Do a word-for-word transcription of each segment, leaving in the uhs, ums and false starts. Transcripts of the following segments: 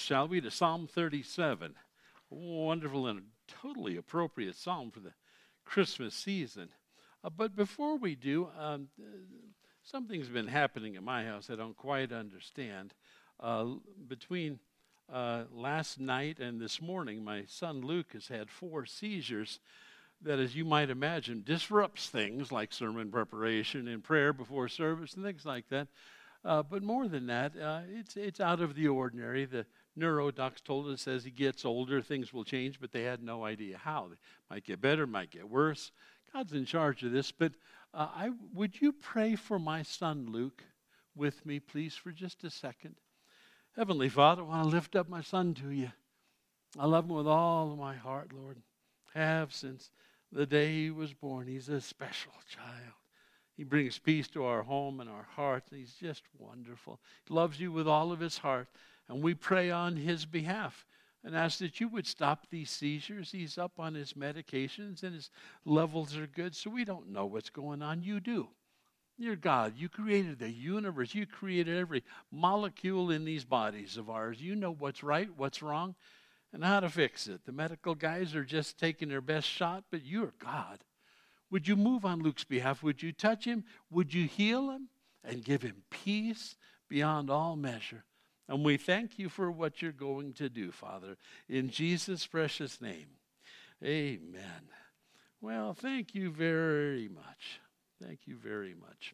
shall we, to Psalm thirty-seven. Wonderful and totally appropriate psalm for the Christmas season. Uh, but before we do, um, something's been happening at my house I don't quite understand. Uh, between uh, last night and this morning, my son Luke has had four seizures that, as you might imagine, disrupts things like sermon preparation and prayer before service and things like that. Uh, but more than that, uh, it's it's out of the ordinary. The neurodocs told us as he gets older, things will change, but they had no idea how. They might get better, might get worse. God's in charge of this. But uh, I would you pray for my son Luke with me, please, for just a second? Heavenly Father, I want to lift up my son to you. I love him with all of my heart, Lord. Have since the day he was born. He's a special child. He brings peace to our home and our hearts. He's just wonderful. He loves you with all of his heart. And we pray on his behalf and ask that you would stop these seizures. He's up on his medications and his levels are good, so we don't know what's going on. You do. You're God. You created the universe. You created every molecule in these bodies of ours. You know what's right, what's wrong, and how to fix it. The medical guys are just taking their best shot, but you're God. Would you move on Luke's behalf? Would you touch him? Would you heal him and give him peace beyond all measure? And we thank you for what you're going to do, Father, in Jesus' precious name. Amen. Well, thank you very much. Thank you very much.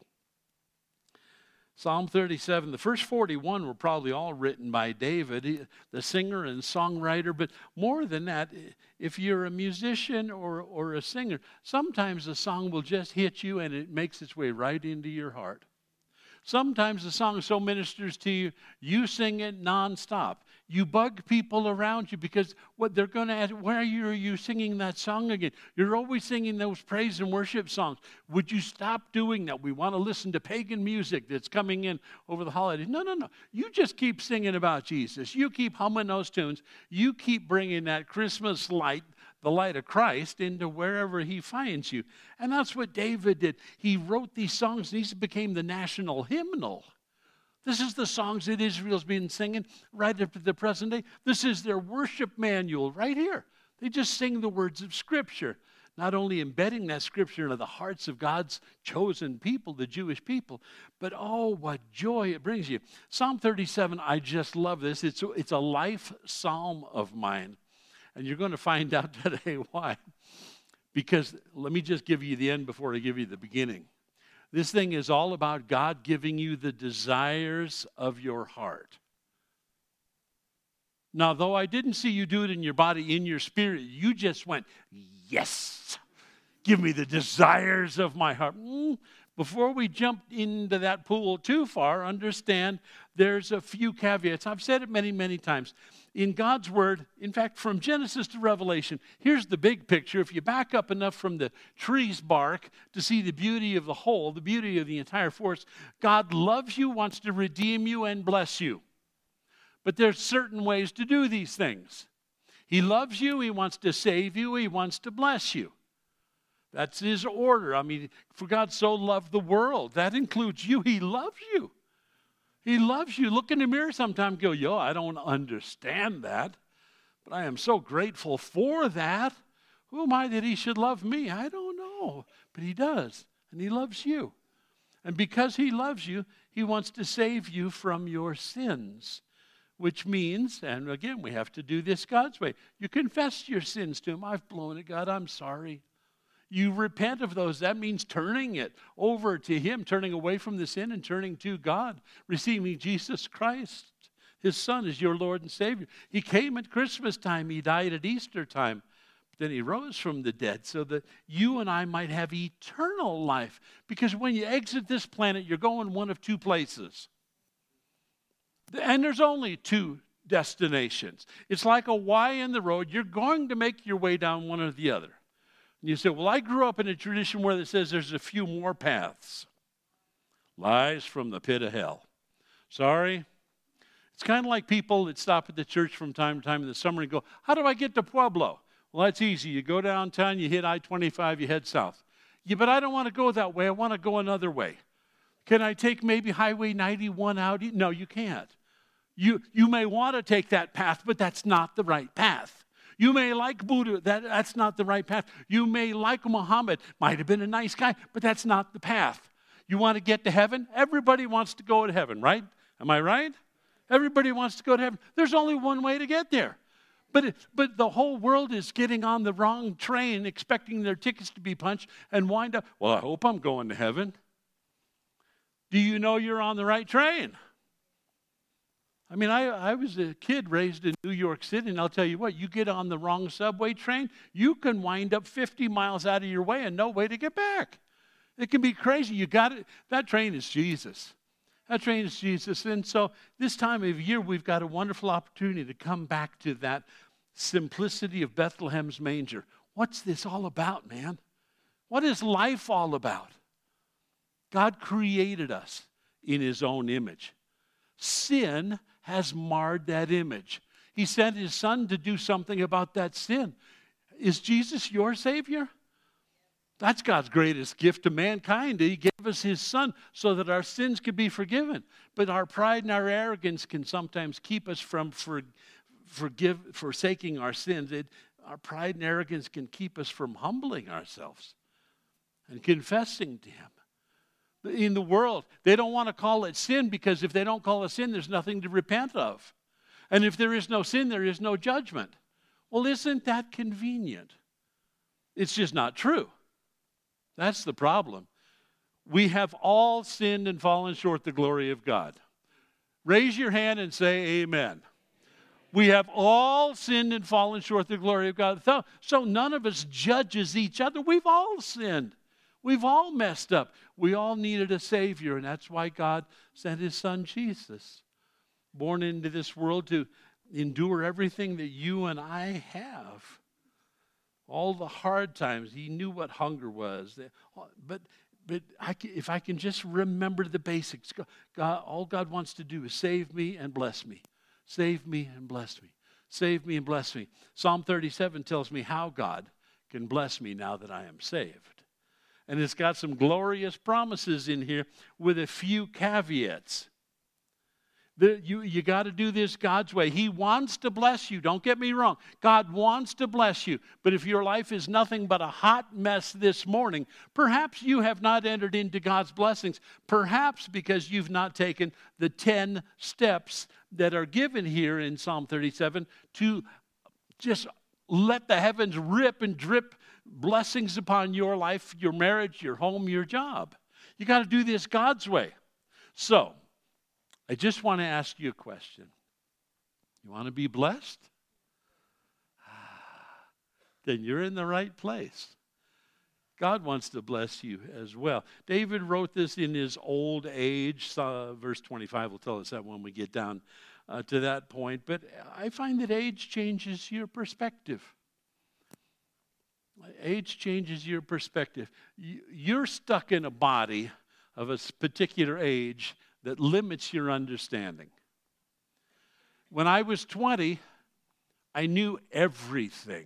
Psalm thirty-seven, the first forty-one were probably all written by David, the singer and songwriter. But more than that, if you're a musician or, or a singer, sometimes a song will just hit you and it makes its way right into your heart. Sometimes the song so ministers to you, you sing it nonstop. You bug people around you because what they're going to ask, why are you, are you singing that song again? You're always singing those praise and worship songs. Would you stop doing that? We want to listen to pagan music that's coming in over the holidays. No, no, no. You just keep singing about Jesus. You keep humming those tunes. You keep bringing that Christmas light, the light of Christ, into wherever he finds you. And that's what David did. He wrote these songs, and these became the national hymnal. This is the songs that Israel's been singing right up to the present day. This is their worship manual right here. They just sing the words of Scripture, not only embedding that Scripture into the hearts of God's chosen people, the Jewish people, but oh, what joy it brings you. Psalm thirty-seven, I just love this. It's, it's a life psalm of mine. And you're going to find out today why. Because let me just give you the end before I give you the beginning. This thing is all about God giving you the desires of your heart. Now, though I didn't see you do it in your body, in your spirit, you just went, yes, give me the desires of my heart. Mm. Before we jump into that pool too far, understand there's a few caveats. I've said it many, many times. In God's Word, in fact, from Genesis to Revelation, here's the big picture. If you back up enough from the tree's bark to see the beauty of the whole, the beauty of the entire forest, God loves you, wants to redeem you, and bless you. But there's certain ways to do these things. He loves you, he wants to save you, he wants to bless you. That's his order. I mean, for God so loved the world. That includes you. He loves you. He loves you. Look in the mirror sometime and go, yo, I don't understand that, but I am so grateful for that. Who am I that he should love me? I don't know, but he does, and he loves you. And because he loves you, he wants to save you from your sins, which means, and again, we have to do this God's way. You confess your sins to him. I've blown it, God, I'm sorry. You repent of those. That means turning it over to him, turning away from the sin and turning to God, receiving Jesus Christ, his Son, as your Lord and Savior. He came at Christmas time. He died at Easter time. But then he rose from the dead so that you and I might have eternal life. Because when you exit this planet, you're going one of two places. And there's only two destinations. It's like a Y in the road. You're going to make your way down one or the other. And you say, well, I grew up in a tradition where it says there's a few more paths. Lies from the pit of hell. Sorry. It's kind of like people that stop at the church from time to time in the summer and go, how do I get to Pueblo? Well, that's easy. You go downtown, you hit I twenty-five, you head south. Yeah, but I don't want to go that way. I want to go another way. Can I take maybe Highway ninety-one out? No, you can't. You, you may want to take that path, but that's not the right path. You may like Buddha, that, that's not the right path. You may like Muhammad, might have been a nice guy, but that's not the path. You want to get to heaven? Everybody wants to go to heaven, right? Am I right? Everybody wants to go to heaven. There's only one way to get there. But, it, but the whole world is getting on the wrong train, expecting their tickets to be punched and wind up, well, I hope I'm going to heaven. Do you know you're on the right train? I mean, I, I was a kid raised in New York City, and I'll tell you what, you get on the wrong subway train, you can wind up fifty miles out of your way and no way to get back. It can be crazy. You got it. That train is Jesus. That train is Jesus. And so this time of year, we've got a wonderful opportunity to come back to that simplicity of Bethlehem's manger. What's this all about, man? What is life all about? God created us in his own image. Sin has marred that image. He sent his son to do something about that sin. Is Jesus your Savior? That's God's greatest gift to mankind. He gave us his son so that our sins could be forgiven. But our pride and our arrogance can sometimes keep us from for, forgive, forsaking our sins. It, our pride and arrogance can keep us from humbling ourselves and confessing to him. In the world, they don't want to call it sin because if they don't call it sin, there's nothing to repent of. And if there is no sin, there is no judgment. Well, isn't that convenient? It's just not true. That's the problem. We have all sinned and fallen short the glory of God. Raise your hand and say amen. We have all sinned and fallen short the glory of God. So, so none of us judges each other. We've all sinned. We've all messed up. We all needed a Savior, and that's why God sent his son Jesus, born into this world to endure everything that you and I have. All the hard times. He knew what hunger was. But, but I can, if I can just remember the basics, God, all God wants to do is save me and bless me. Save me and bless me. Save me and bless me. Psalm thirty-seven tells me how God can bless me now that I am saved. And it's got some glorious promises in here with a few caveats. The, you you got to do this God's way. He wants to bless you. Don't get me wrong. God wants to bless you. But if your life is nothing but a hot mess this morning, perhaps you have not entered into God's blessings. Perhaps because you've not taken the ten steps that are given here in Psalm thirty-seven to just let the heavens rip and drip blessings upon your life, your marriage, your home, your job. You got to do this God's way. So, I just want to ask you a question. You want to be blessed? Then you're in the right place. God wants to bless you as well. David wrote this in his old age. Uh, verse twenty-five will tell us that when we get down uh, to that point. But I find that age changes your perspective. Age changes your perspective. You're stuck in a body of a particular age that limits your understanding. When I was twenty, I knew everything.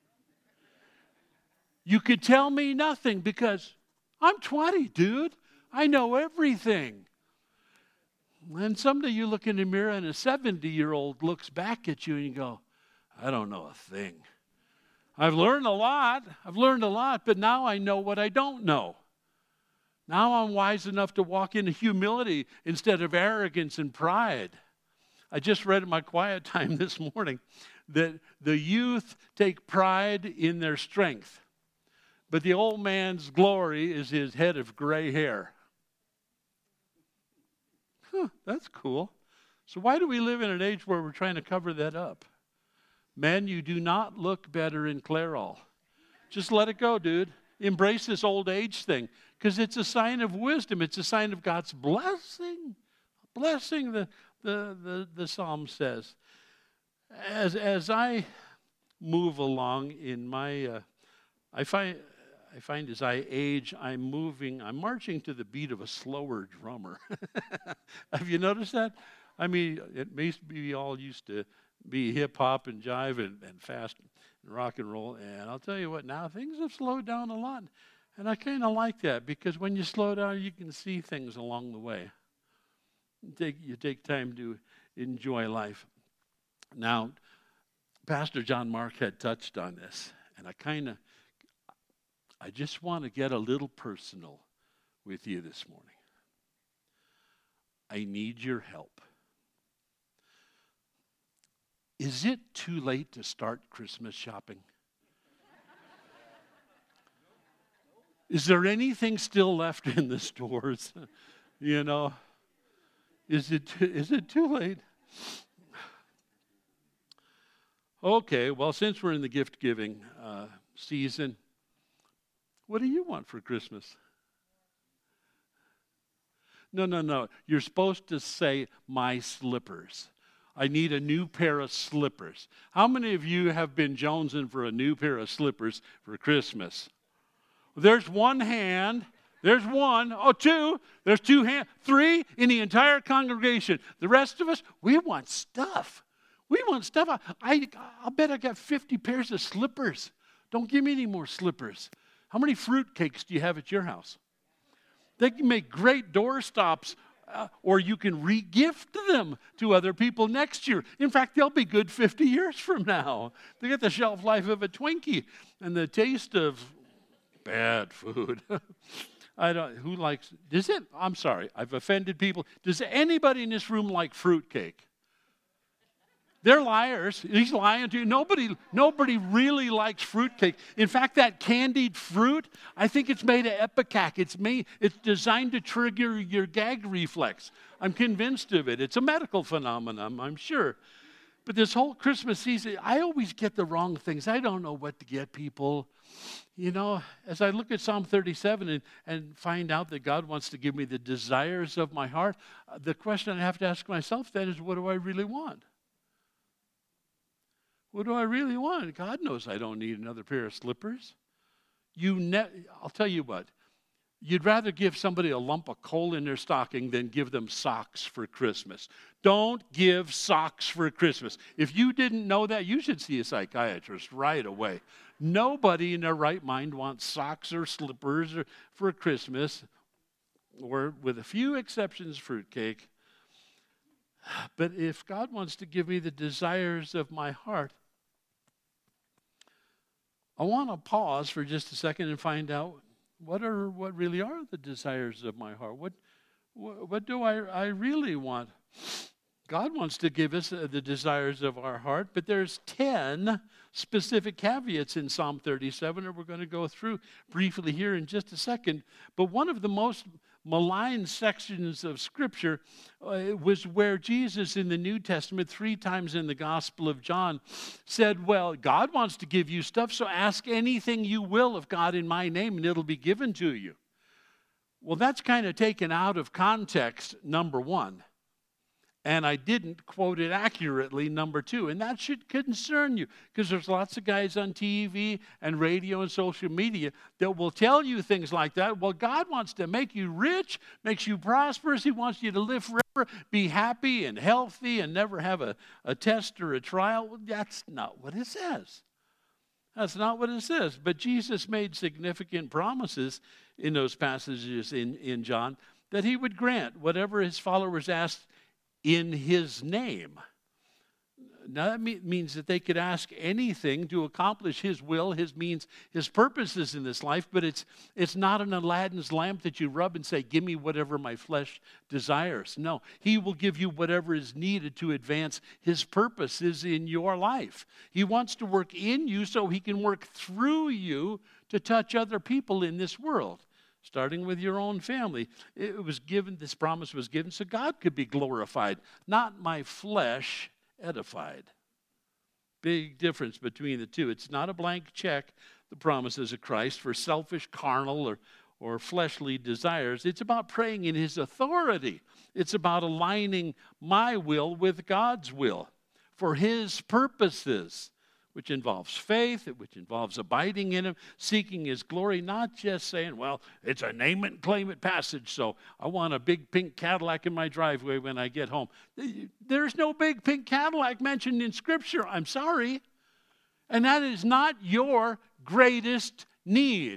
You could tell me nothing because I'm twenty, dude. I know everything. And someday you look in the mirror and a seventy-year-old looks back at you and you go, I don't know a thing. I've learned a lot. I've learned a lot, but now I know what I don't know. Now I'm wise enough to walk in humility instead of arrogance and pride. I just read in my quiet time this morning that the youth take pride in their strength, but the old man's glory is his head of gray hair. Huh, that's cool. So why do we live in an age where we're trying to cover that up? Men, you do not look better in Clairol. Just let it go, dude. Embrace this old age thing because it's a sign of wisdom. It's a sign of God's blessing. Blessing, the, the, the, the psalm says. As, as I move along in my, uh, I find... I find as I age, I'm moving, I'm marching to the beat of a slower drummer. Have you noticed that? I mean, it may be all used to be hip-hop and jive and, and fast and rock and roll. And I'll tell you what, now things have slowed down a lot. And I kind of like that because when you slow down, you can see things along the way. You take, you take time to enjoy life. Now, Pastor John Mark had touched on this, and I kind of, I just want to get a little personal with you this morning. I need your help. Is it too late to start Christmas shopping? Is there anything still left in the stores? You know, is it is it too late? Okay, well, since we're in the gift-giving uh, season, what do you want for Christmas? No, no, no. You're supposed to say, my slippers. I need a new pair of slippers. How many of you have been jonesing for a new pair of slippers for Christmas? There's one hand. There's one. Oh, two. There's two hands. Three in the entire congregation. The rest of us, we want stuff. We want stuff. I, I, I'll bet I got fifty pairs of slippers. Don't give me any more slippers. How many fruit cakes do you have at your house? They can make great doorstops, uh, or you can re-gift them to other people next year. In fact, they'll be good fifty years from now. They get the shelf life of a Twinkie and the taste of bad food. I don't. Who likes? Does it? I'm sorry. I've offended people. Does anybody in this room like fruitcake? They're liars. He's lying to you. Nobody, nobody really likes fruitcake. In fact, that candied fruit, I think it's made of ipecac. It's made. It's designed to trigger your gag reflex. I'm convinced of it. It's a medical phenomenon, I'm sure. But this whole Christmas season, I always get the wrong things. I don't know what to get people. You know, as I look at Psalm thirty-seven and, and find out that God wants to give me the desires of my heart, uh, the question I have to ask myself then is, what do I really want? What do I really want? God knows I don't need another pair of slippers. You, ne- I'll tell you what. You'd rather give somebody a lump of coal in their stocking than give them socks for Christmas. Don't give socks for Christmas. If you didn't know that, you should see a psychiatrist right away. Nobody in their right mind wants socks or slippers or, for Christmas, or with a few exceptions, fruitcake. But if God wants to give me the desires of my heart, I want to pause for just a second and find out what are what really are the desires of my heart. What what, what do I I really want? God wants to give us uh, the desires of our heart, but there's ten specific caveats in Psalm thirty-seven that we're going to go through briefly here in just a second. But one of the most maligned sections of Scripture uh, was where Jesus in the New Testament, three times in the Gospel of John, said, well, God wants to give you stuff, so ask anything you will of God in my name, and it'll be given to you. Well, that's kind of taken out of context, number one. And I didn't quote it accurately, number two. And that should concern you, because there's lots of guys on T V and radio and social media that will tell you things like that. Well, God wants to make you rich, makes you prosperous. He wants you to live forever, be happy and healthy, and never have a, a test or a trial. Well, that's not what it says. That's not what it says. But Jesus made significant promises in those passages in, in John that he would grant whatever his followers asked in his name. Now that means that they could ask anything to accomplish his will, his means, his purposes in this life, but it's it's not an Aladdin's lamp that you rub and say, give me whatever my flesh desires. No, he will give you whatever is needed to advance his purposes in your life. He wants to work in you so he can work through you to touch other people in this world. Starting with your own family. It was given, this promise was given so God could be glorified, not my flesh edified. Big difference between the two. It's not a blank check, the promises of Christ, for selfish, carnal, or, or fleshly desires. It's about praying in his authority. It's about aligning my will with God's will for his purposes, which involves faith, which involves abiding in him, seeking his glory, not just saying, well, it's a name it and claim it passage, so I want a big pink Cadillac in my driveway when I get home. There's no big pink Cadillac mentioned in Scripture, I'm sorry. And that is not your greatest need.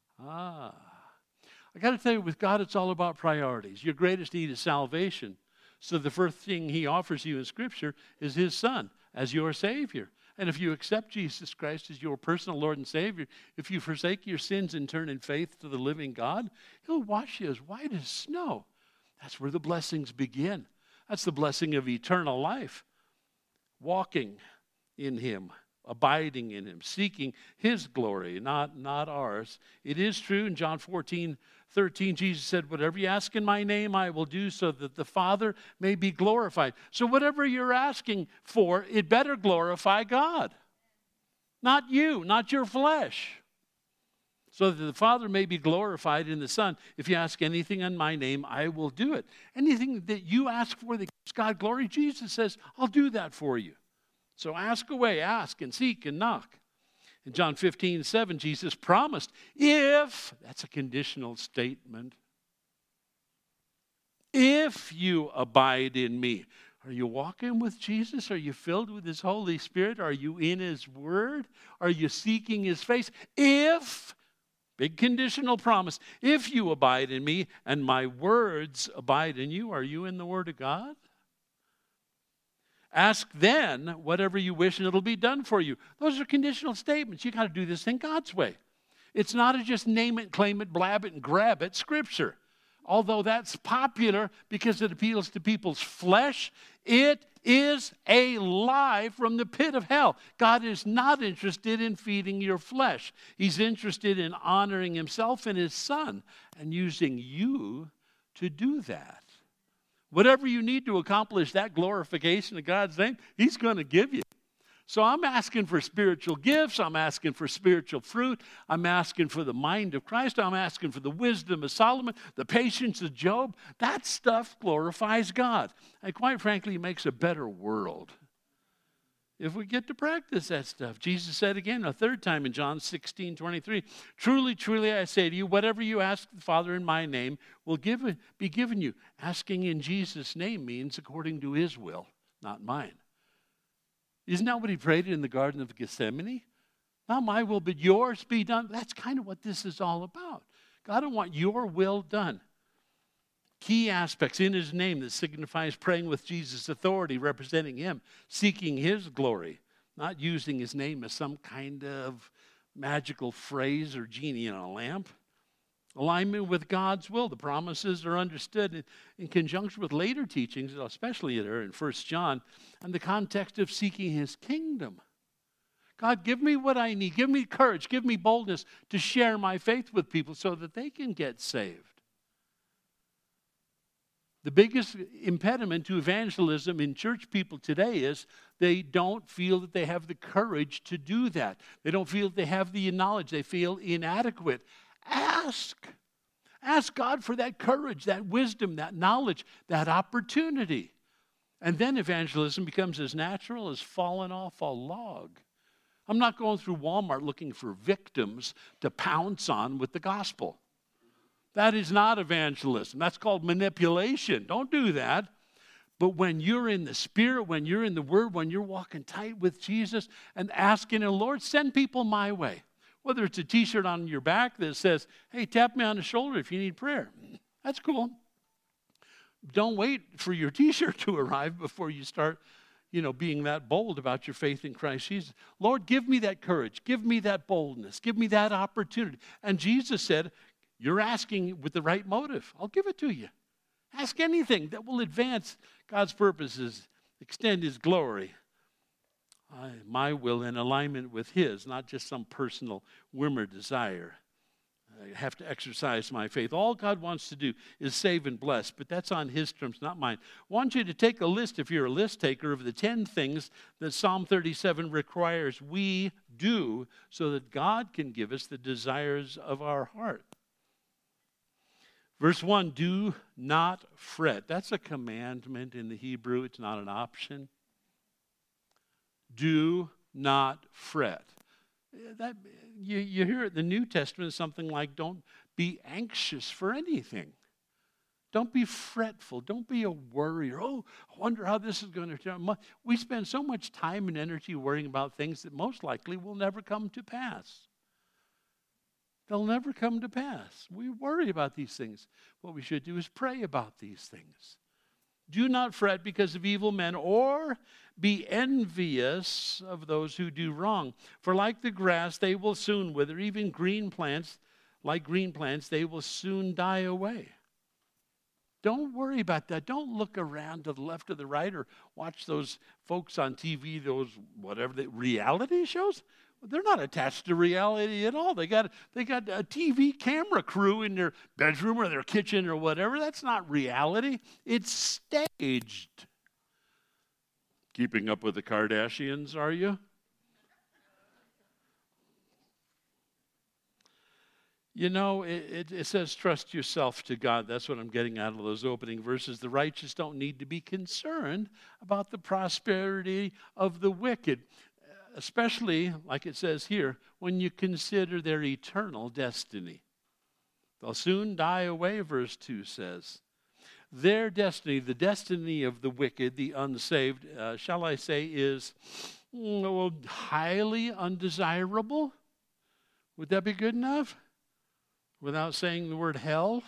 Ah. I got to tell you, with God, it's all about priorities. Your greatest need is salvation. So the first thing he offers you in Scripture is his Son as your Savior. And if you accept Jesus Christ as your personal Lord and Savior, if you forsake your sins and turn in faith to the living God, he'll wash you as white as snow. That's where the blessings begin. That's the blessing of eternal life. Walking in him, abiding in him, seeking his glory, not, not ours. It is true in John fourteen thirteen, Jesus said, whatever you ask in my name, I will do so that the Father may be glorified. So whatever you're asking for, it better glorify God. Not you, not your flesh. So that the Father may be glorified in the Son. If you ask anything in my name, I will do it. Anything that you ask for that gives God glory, Jesus says, I'll do that for you. So ask away, ask and seek and knock. In John fifteen seven, Jesus promised, if, that's a conditional statement, if you abide in me. Are you walking with Jesus? Are you filled with his Holy Spirit? Are you in his word? Are you seeking his face? If, big conditional promise, if you abide in me and my words abide in you, are you in the word of God? Ask then whatever you wish and it'll be done for you. Those are conditional statements. You got to do this thing God's way. It's not a just name it, claim it, blab it, and grab it Scripture. Although that's popular because it appeals to people's flesh, it is a lie from the pit of hell. God is not interested in feeding your flesh. He's interested in honoring himself and his Son and using you to do that. Whatever you need to accomplish that glorification of God's name, he's going to give you. So I'm asking for spiritual gifts. I'm asking for spiritual fruit. I'm asking for the mind of Christ. I'm asking for the wisdom of Solomon, the patience of Job. That stuff glorifies God. And quite frankly, it makes a better world if we get to practice that stuff. Jesus said again a third time in John sixteen twenty-three, truly, truly, I say to you, whatever you ask the Father in my name will give it, be given you. Asking in Jesus' name means according to his will, not mine. Isn't that what he prayed in the Garden of Gethsemane? Not my will, but yours be done. That's kind of what this is all about. God, I want your will done. Key aspects in his name that signifies praying with Jesus' authority, representing him, seeking his glory, not using his name as some kind of magical phrase or genie in a lamp. Alignment with God's will. The promises are understood in, in conjunction with later teachings, especially there in First John, and the context of seeking his kingdom. God, give me what I need. Give me courage. Give me boldness to share my faith with people so that they can get saved. The biggest impediment to evangelism in church people today is they don't feel that they have the courage to do that. They don't feel that they have the knowledge. They feel inadequate. Ask. Ask God for that courage, that wisdom, that knowledge, that opportunity. And then evangelism becomes as natural as falling off a log. I'm not going through Walmart looking for victims to pounce on with the gospel. That is not evangelism. That's called manipulation. Don't do that. But when you're in the Spirit, when you're in the Word, when you're walking tight with Jesus and asking the Lord, send people my way. Whether it's a T-shirt on your back that says, hey, tap me on the shoulder if you need prayer. That's cool. Don't wait for your T-shirt to arrive before you start, you know, being that bold about your faith in Christ Jesus. Lord, give me that courage. Give me that boldness. Give me that opportunity. And Jesus said, you're asking with the right motive. I'll give it to you. Ask anything that will advance God's purposes, extend his glory. I, my will in alignment with his, not just some personal whim or desire. I have to exercise my faith. All God wants to do is save and bless, but that's on his terms, not mine. I want you to take a list, if you're a list taker, of the ten things that Psalm thirty-seven requires we do so that God can give us the desires of our heart. Verse one, do not fret. That's a commandment in the Hebrew. It's not an option. Do not fret. That, you, you hear it in the New Testament, something like don't be anxious for anything. Don't be fretful. Don't be a worrier. Oh, I wonder how this is going to turn out. We spend so much time and energy worrying about things that most likely will never come to pass. They'll never come to pass. We worry about these things. What we should do is pray about these things. Do not fret because of evil men, or be envious of those who do wrong. For like the grass, they will soon wither. Even green plants, like green plants, they will soon die away. Don't worry about that. Don't look around to the left or the right or watch those folks on T V, those whatever, the reality shows. They're not attached to reality at all. They got, they got a T V camera crew in their bedroom or their kitchen or whatever. That's not reality. It's staged. Keeping up with the Kardashians, are you? You know, it, it, it says trust yourself to God. That's what I'm getting out of those opening verses. The righteous don't need to be concerned about the prosperity of the wicked, especially, like it says here, when you consider their eternal destiny. They'll soon die away, verse two says. Their destiny, the destiny of the wicked, the unsaved, uh, shall I say, is well, highly undesirable. Would that be good enough? Without saying the word hell,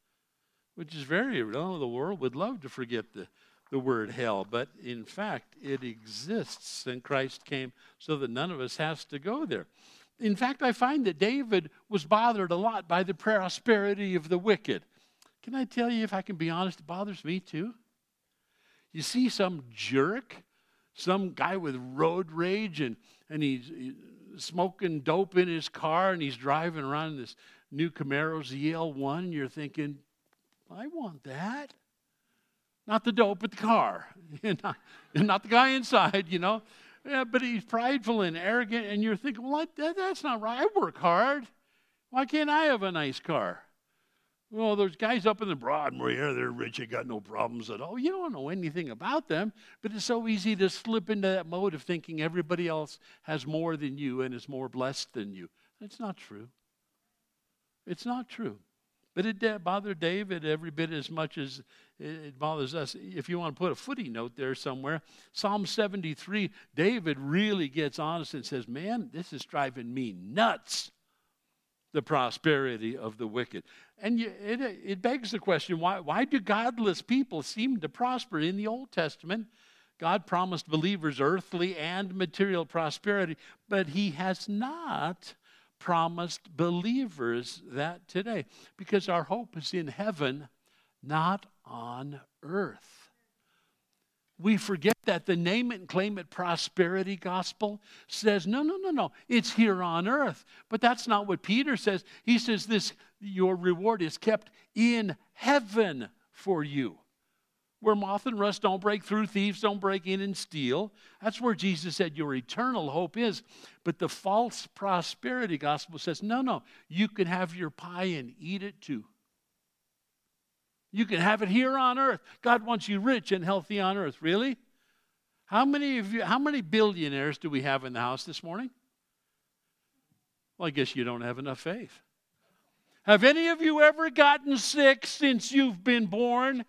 which is very real. The world would love to forget the, the word hell, but in fact, it exists, and Christ came so that none of us has to go there. In fact, I find that David was bothered a lot by the prosperity of the wicked. Can I tell you, if I can be honest, it bothers me too. You see some jerk, some guy with road rage, and, and he's smoking dope in his car, and he's driving around in this new Camaro Z L one, and you're thinking, I want that. Not the dope, but the car. not, not the guy inside, you know. Yeah, but he's prideful and arrogant, and you're thinking, well, that, that's not right. I work hard. Why can't I have a nice car? Well, those guys up in the Broadmoor, yeah, they're rich, they got no problems at all. You don't know anything about them, but it's so easy to slip into that mode of thinking everybody else has more than you and is more blessed than you. That's not true. It's not true. But it bothered David every bit as much as it bothers us. If you want to put a footy note there somewhere, Psalm seventy-three, David really gets honest and says, man, this is driving me nuts, the prosperity of the wicked. And you, it, it begs the question, why, why do godless people seem to prosper? In the Old Testament, God promised believers earthly and material prosperity, but he has not promised believers that today, because our hope is in heaven, not on earth. We forget that the name it and claim it prosperity gospel says, no, no, no, no, it's here on earth. But that's not what Peter says. He says this, your reward is kept in heaven for you, where moth and rust don't break through, thieves don't break in and steal. That's where Jesus said your eternal hope is. But the false prosperity gospel says, no, no, you can have your pie and eat it too. You can have it here on earth. God wants you rich and healthy on earth. Really? How many of you, how many billionaires do we have in the house this morning? Well, I guess you don't have enough faith. Have any of you ever gotten sick since you've been born?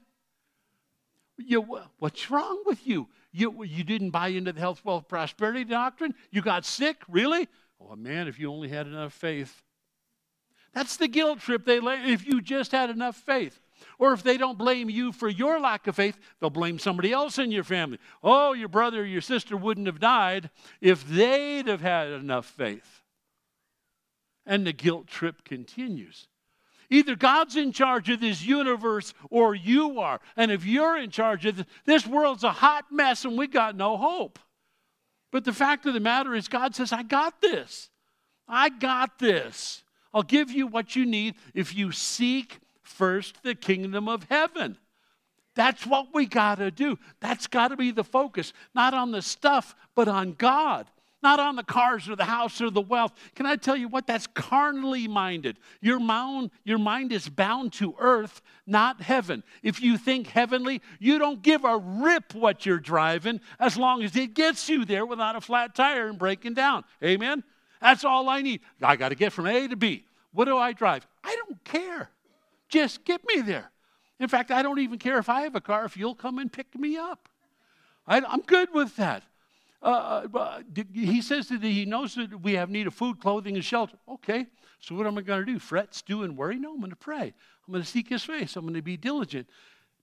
You, what's wrong with you? You, you didn't buy into the health, wealth, prosperity doctrine? You got sick? Really? Oh, man, if you only had enough faith. That's the guilt trip they lay. If you just had enough faith. Or if they don't blame you for your lack of faith, they'll blame somebody else in your family. Oh, your brother or your sister wouldn't have died if they'd have had enough faith. And the guilt trip continues. Either God's in charge of this universe or you are. And if you're in charge of this, this world's a hot mess and we got no hope. But the fact of the matter is God says, I got this. I got this. I'll give you what you need if you seek first the kingdom of heaven. That's what we got to do. That's got to be the focus. Not on the stuff, but on God. Not on the cars or the house or the wealth. Can I tell you what? That's carnally minded. Your mind, your mind is bound to earth, not heaven. If you think heavenly, you don't give a rip what you're driving as long as it gets you there without a flat tire and breaking down. Amen? That's all I need. I got to get from A to B. What do I drive? I don't care. Just get me there. In fact, I don't even care if I have a car, if you'll come and pick me up. I, I'm good with that. Uh, uh, he says that he knows that we have need of food, clothing, and shelter. Okay, so what am I going to do? Fret, stew, and worry? No, I'm going to pray. I'm going to seek his face. I'm going to be diligent.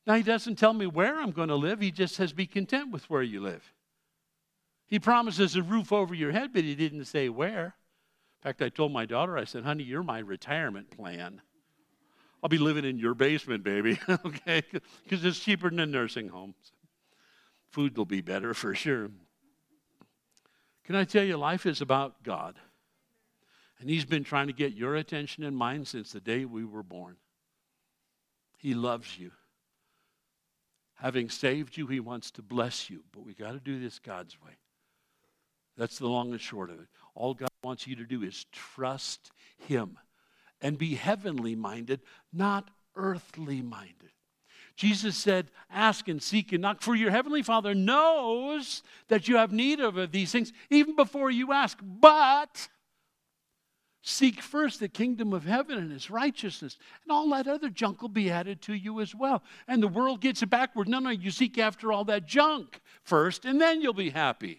Now, he doesn't tell me where I'm going to live. He just says, be content with where you live. He promises a roof over your head, but he didn't say where. In fact, I told my daughter, I said, honey, you're my retirement plan. I'll be living in your basement, baby, okay? Because it's cheaper than a nursing home. Food will be better for sure. Can I tell you, life is about God. And he's been trying to get your attention and mine since the day we were born. He loves you. Having saved you, he wants to bless you. But we got to do this God's way. That's the long and short of it. All God wants you to do is trust him and be heavenly minded, not earthly minded. Jesus said, ask and seek and knock, for your heavenly Father knows that you have need of these things even before you ask. But seek first the kingdom of heaven and his righteousness, and all that other junk will be added to you as well. And the world gets it backward. No, no, you seek after all that junk first, and then you'll be happy.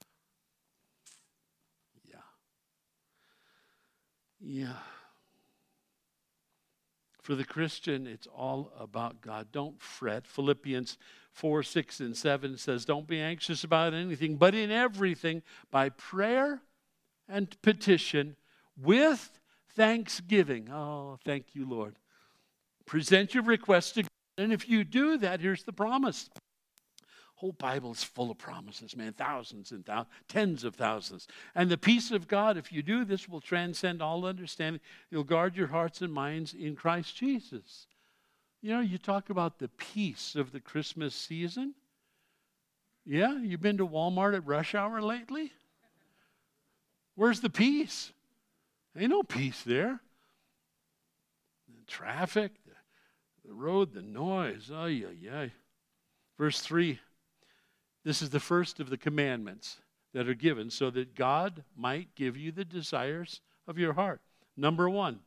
Yeah. Yeah. For the Christian, it's all about God. Don't fret. Philippians four, six, and seven says, don't be anxious about anything, but in everything, by prayer and petition, with thanksgiving. Oh, thank you, Lord. Present your request to God. And if you do that, here's the promise. Whole Bible is full of promises, man. Thousands and thousands, tens of thousands. And the peace of God, if you do this, will transcend all understanding. You'll guard your hearts and minds in Christ Jesus. You know, you talk about the peace of the Christmas season. Yeah, you been to Walmart at rush hour lately? Where's the peace? Ain't no peace there. The traffic, the, the road, the noise. Oh, yeah, yeah. Verse three. This is the first of the commandments that are given so that God might give you the desires of your heart. Number one,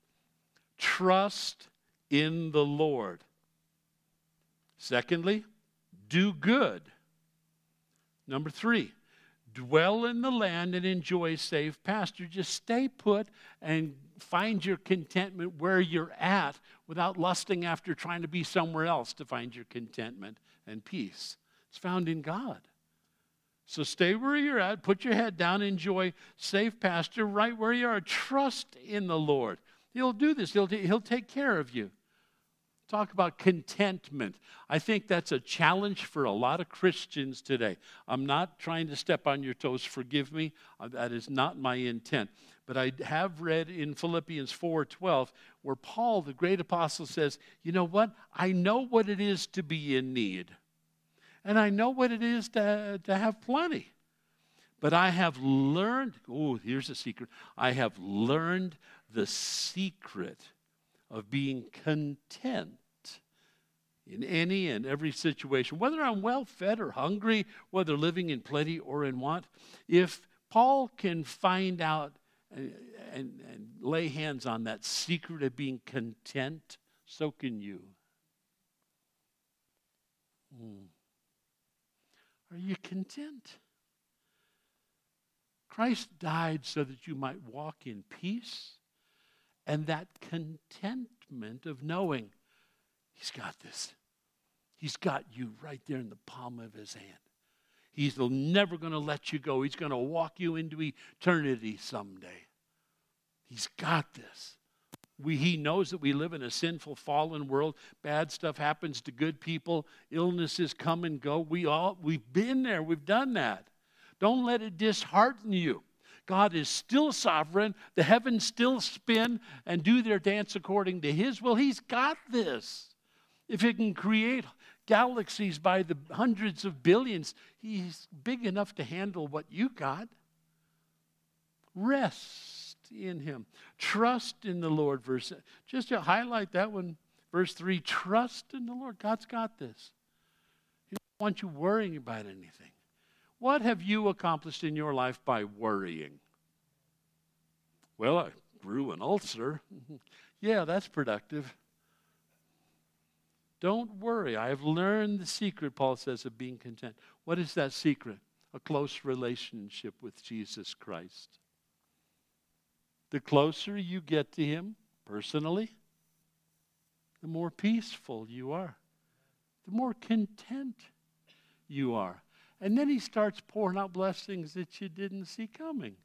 trust in the Lord. Secondly, do good. Number three, dwell in the land and enjoy safe pasture. Just stay put and find your contentment where you're at without lusting after trying to be somewhere else to find your contentment and peace. It's found in God. So stay where you're at, put your head down, enjoy safe pasture right where you are. Trust in the Lord. He'll do this. He'll, he'll take care of you. Talk about contentment. I think that's a challenge for a lot of Christians today. I'm not trying to step on your toes. Forgive me. That is not my intent. But I have read in Philippians four twelve where Paul, the great apostle, says, you know what? I know what it is to be in need. And I know what it is to, to have plenty. But I have learned, oh, here's a secret. I have learned the secret of being content in any and every situation, whether I'm well-fed or hungry, whether living in plenty or in want. If Paul can find out and, and, and lay hands on that secret of being content, so can you. Hmm. Are you content? Christ died so that you might walk in peace and that contentment of knowing he's got this. He's got you right there in the palm of his hand. He's never going to let you go. He's going to walk you into eternity someday. He's got this. We, he knows that we live in a sinful, fallen world. Bad stuff happens to good people. Illnesses come and go. We all, we've been there. We've done that. Don't let it dishearten you. God is still sovereign. The heavens still spin and do their dance according to his will. He's got this. If he can create galaxies by the hundreds of billions, he's big enough to handle what you got. Rest in him. Trust in the Lord. Verse, just to highlight that one, verse three, trust in the Lord. God's got this. He doesn't want you worrying about anything. What have you accomplished in your life by worrying? Well, I grew an ulcer. Yeah, that's productive. Don't worry. I have learned the secret, Paul says, of being content. What is that secret? A close relationship with Jesus Christ. The closer you get to him personally, the more peaceful you are. the more content you are. And then he starts pouring out blessings that you didn't see coming,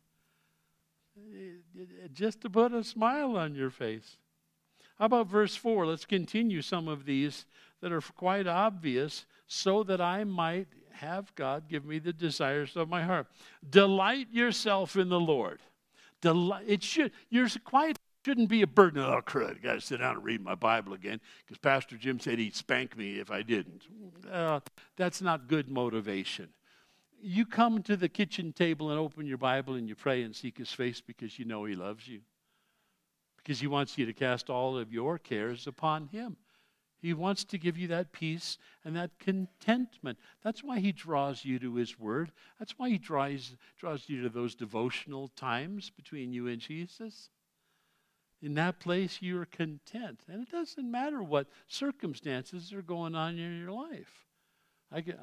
just to put a smile on your face. How about verse four? Let's continue some of these that are quite obvious, so that I might have God give me the desires of my heart. Delight yourself in the Lord. Delight, it should, your quiet shouldn't be a burden. Oh, crud, I got to sit down and read my Bible again because Pastor Jim said he'd spank me if I didn't. Uh, that's not good motivation. You come to the kitchen table and open your Bible and you pray and seek his face because you know he loves you. Because he wants you to cast all of your cares upon him. He wants to give you that peace and that contentment. That's why he draws you to his word. That's why he draws, draws you to those devotional times between you and Jesus. In that place, you're content. And it doesn't matter what circumstances are going on in your life. I can,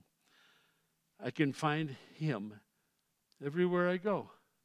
I, I can find him everywhere I go.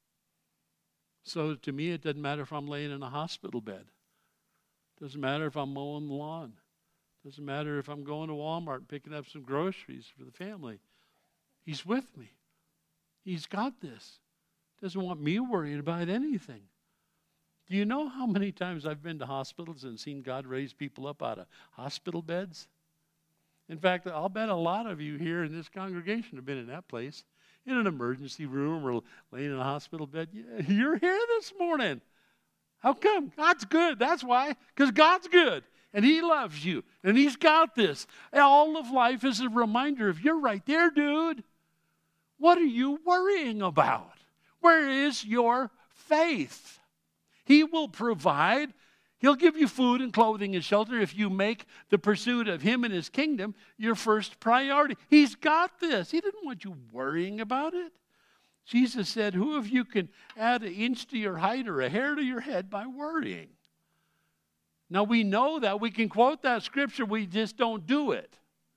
So to me, it doesn't matter if I'm laying in a hospital bed. Doesn't matter if I'm mowing the lawn. Doesn't matter if I'm going to Walmart and picking up some groceries for the family. He's with me. He's got this. Doesn't want me worrying about anything. Do you know how many times I've been to hospitals and seen God raise people up out of hospital beds? In fact, I'll bet a lot of you here in this congregation have been in that place, in an emergency room or laying in a hospital bed. You're here this morning. How come? God's good. That's why. Because God's good. And he loves you. And he's got this. All of life is a reminder of, you're right there, dude. What are you worrying about? Where is your faith? He will provide. He'll give you food and clothing and shelter if you make the pursuit of him and his kingdom your first priority. He's got this. He didn't want you worrying about it. Jesus said, who of you can add an inch to your height or a hair to your head by worrying? Now we know that. We can quote that scripture. We just don't do it.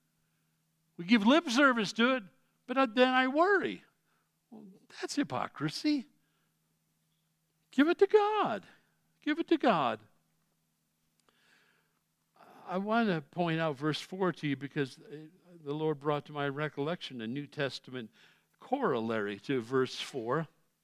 We give lip service to it, but then I worry. Well, that's hypocrisy. Give it to God. Give it to God. I want to point out verse four to you because the Lord brought to my recollection a New Testament corollary to verse four.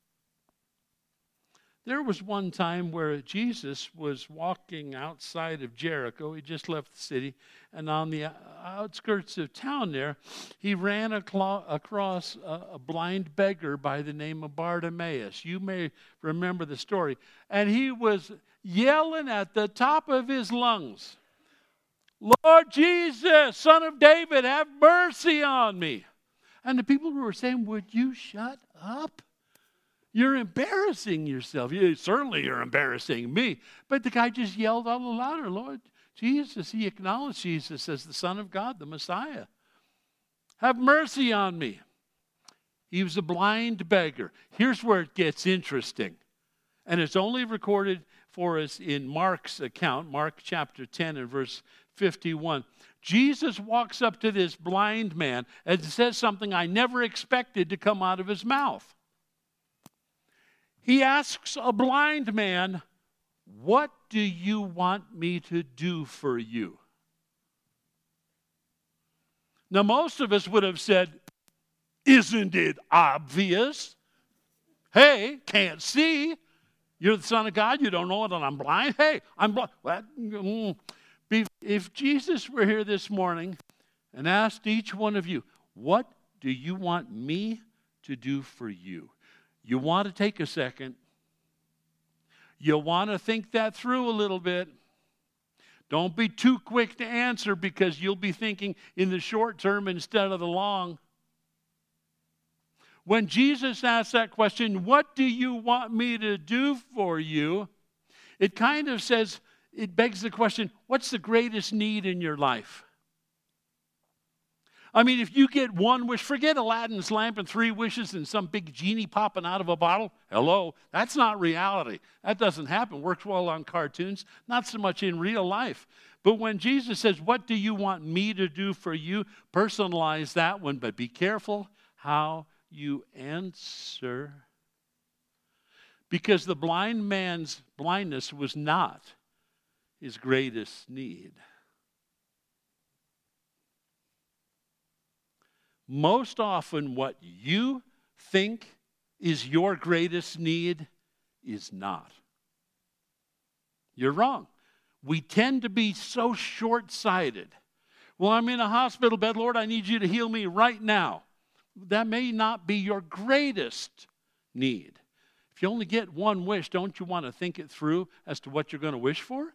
There was one time where Jesus was walking outside of Jericho. He just left the city. And on the outskirts of town there, he ran across a blind beggar by the name of Bartimaeus. You may remember the story. And he was yelling at the top of his lungs, Lord Jesus, Son of David, have mercy on me. And the people who were saying, would you shut up? You're embarrassing yourself. You, certainly you're embarrassing me. But the guy just yelled all the louder, Lord Jesus. He acknowledged Jesus as the Son of God, the Messiah. Have mercy on me. He was a blind beggar. Here's where it gets interesting. And it's only recorded for us in Mark's account, Mark chapter ten and verse fifty-one. Jesus walks up to this blind man and says something I never expected to come out of his mouth. He asks a blind man, what do you want me to do for you? Now, most of us would have said, isn't it obvious? Hey, can't see. You're the Son of God. You don't know it, and I'm blind. Hey, I'm blind. Well, if Jesus were here this morning and asked each one of you, what do you want me to do for you? You want to take a second. You want to think that through a little bit. Don't be too quick to answer because you'll be thinking in the short term instead of the long. When Jesus asks that question, what do you want me to do for you? It kind of says, it begs the question, what's the greatest need in your life? I mean, if you get one wish, forget Aladdin's lamp and three wishes and some big genie popping out of a bottle. Hello, that's not reality. That doesn't happen. Works well on cartoons, not so much in real life. But when Jesus says, what do you want me to do for you? Personalize that one, but be careful how you answer. Because the blind man's blindness was not his greatest need. most often what you think is your greatest need is not. You're wrong. We tend to be so short-sighted. Well, I'm in a hospital bed, Lord, I need you to heal me right now. That may not be your greatest need. If you only get one wish, don't you want to think it through as to what you're going to wish for?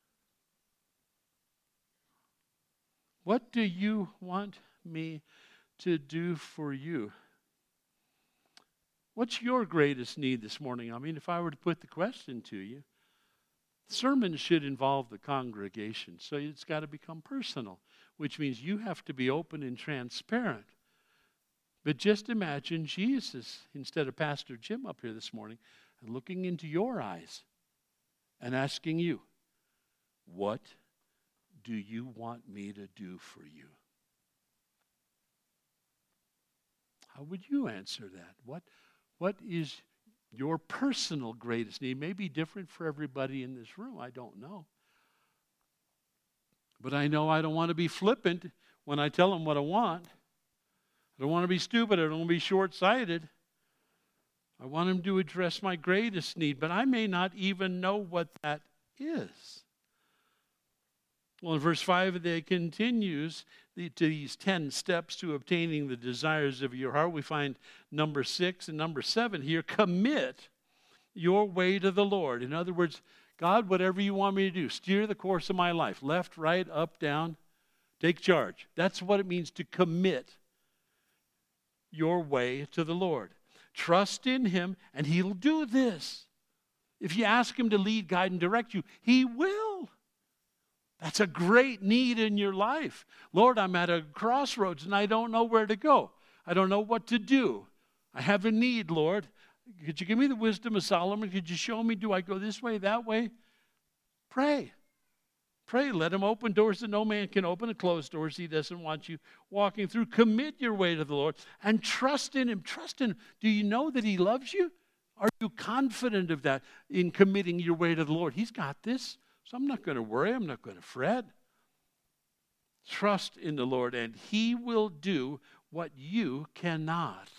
What do you want me to do for you? What's your greatest need this morning? I mean, if I were to put the question to you, sermons should involve the congregation, so it's got to become personal, which means you have to be open and transparent. But just imagine Jesus, instead of Pastor Jim up here this morning, and looking into your eyes and asking you, what do you want me to do for you? How would you answer that? What, what is your personal greatest need? It may be different for everybody in this room. I don't know. But I know I don't want to be flippant when I tell them what I want. I don't want to be stupid. I don't want to be short-sighted. I want him to address my greatest need, but I may not even know what that is. Well, in verse five, it continues to these ten steps to obtaining the desires of your heart. We find number six and number seven here. Commit your way to the Lord. In other words, God, whatever you want me to do, steer the course of my life, left, right, up, down, take charge. That's what it means to commit your way to the Lord. Trust in him, and he'll do this. If you ask him to lead, guide, and direct you, he will. That's a great need in your life. Lord, I'm at a crossroads, and I don't know where to go. I don't know what to do. I have a need, Lord. Could you give me the wisdom of Solomon? Could you show me, do I go this way, that way? Pray. Pray. Let him open doors that no man can open and close doors he doesn't want you walking through. Commit your way to the Lord and trust in him. Trust in him. Do you know that he loves you? Are you confident of that in committing your way to the Lord? He's got this, so I'm not going to worry. I'm not going to fret. Trust in the Lord, and he will do what you cannot.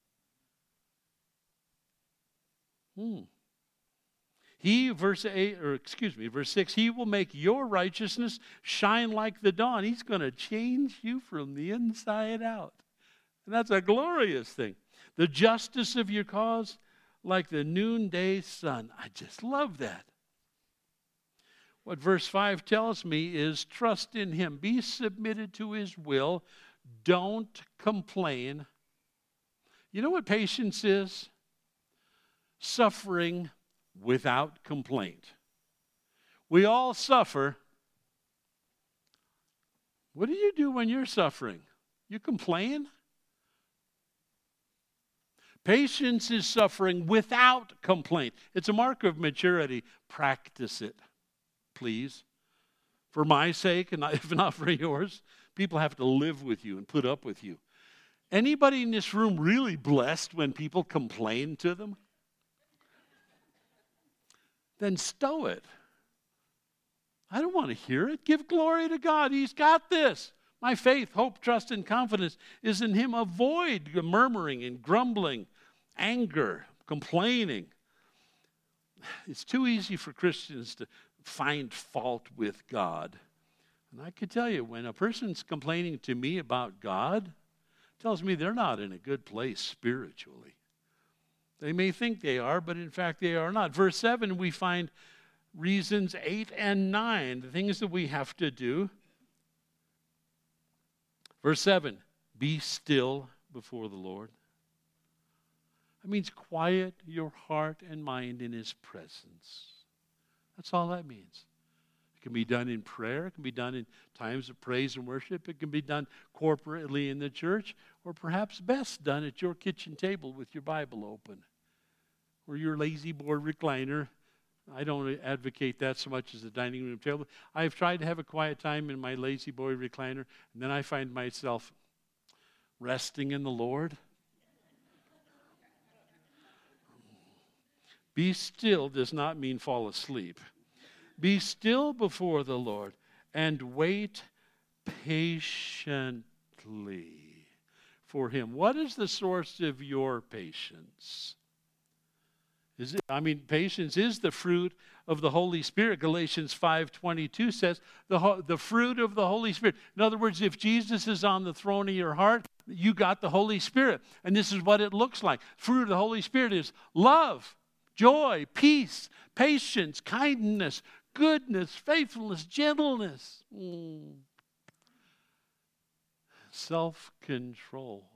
Hmm. He, verse eight, or excuse me, verse six, he will make your righteousness shine like the dawn. He's going to change you from the inside out. And that's a glorious thing. The justice of your cause like the noonday sun. I just love that. What verse five tells me is trust in him. Be submitted to his will. Don't complain. You know what patience is? Suffering without complaint. We all suffer. What do you do when you're suffering? You complain? Patience is suffering without complaint. It's a mark of maturity. Practice it, please. For my sake, and if not for yours, people have to live with you and put up with you. Anybody in this room really blessed when people complain to them? Then stow it. I don't want to hear it. Give glory to God. He's got this. My faith, hope, trust, and confidence is in him. Avoid murmuring and grumbling, anger, complaining. It's too easy for Christians to find fault with God. And I could tell you, when a person's complaining to me about God, it tells me they're not in a good place spiritually. They may think they are, but in fact they are not. Verse seven, we find reasons eight and nine, the things that we have to do. Verse seven, be still before the Lord. That means quiet your heart and mind in his presence. That's all that means. It can be done in prayer. It can be done in times of praise and worship. It can be done corporately in the church, or perhaps best done at your kitchen table with your Bible open, or your lazy boy recliner. I don't advocate that so much as the dining room table. I've tried to have a quiet time in my lazy boy recliner, and then I find myself resting in the Lord. Be still does not mean fall asleep. Be still before the Lord and wait patiently for him. What is the source of your patience? Is it, I mean, patience is the fruit of the Holy Spirit. Galatians five twenty-two says the, the fruit of the Holy Spirit. In other words, if Jesus is on the throne of your heart, you got the Holy Spirit. And this is what it looks like. Fruit of the Holy Spirit is love, joy, peace, patience, kindness, goodness, faithfulness, gentleness, mm. self-control.